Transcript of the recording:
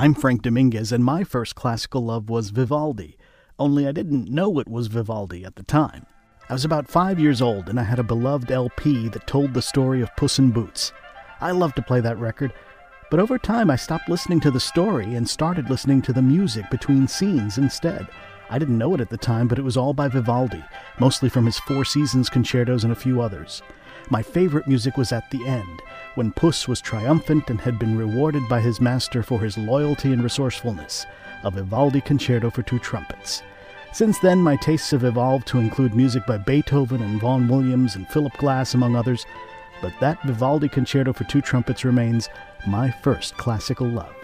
I'm Frank Dominguez, and my first classical love was Vivaldi, only I didn't know it was Vivaldi at the time. I was about 5 years old, and I had a beloved LP that told the story of Puss in Boots. I loved to play that record, but over time I stopped listening to the story and started listening to the music between scenes instead. I didn't know it at the time, but it was all by Vivaldi, mostly from his Four Seasons concertos and a few others. My favorite music was at the end, when Puss was triumphant and had been rewarded by his master for his loyalty and resourcefulness, a Vivaldi concerto for two trumpets. Since then, my tastes have evolved to include music by Beethoven and Vaughan Williams and Philip Glass, among others, but that Vivaldi concerto for two trumpets remains my first classical love.